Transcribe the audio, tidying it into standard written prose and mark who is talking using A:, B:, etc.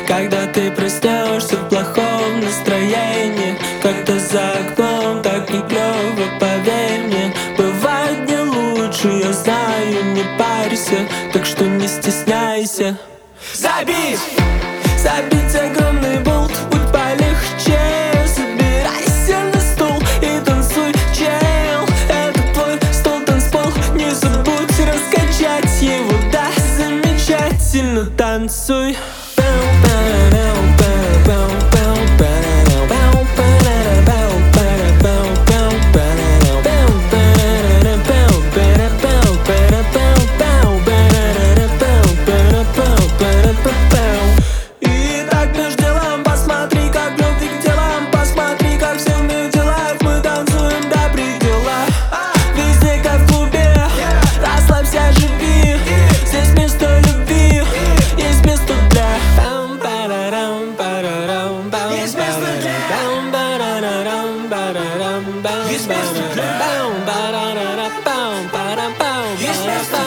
A: Когда ты проснешься в плохом настроении, как-то за окном так не клёво, поверь мне. Бывает не лучше, я знаю, не парься, так что не стесняйся. Забить огромный болт, будь полегче. Собирайся на стол и танцуй, чел. Это твой стол, танцпол, не забудь раскачать его, да, замечательно танцуй. И так между делом посмотри, как любви к делам. Посмотри, как все в моих делах мы танцуем до предела. Везде как в клубе, расслабься, живи. Здесь место любви, есть место для. Есть место для. Есть место для. Есть место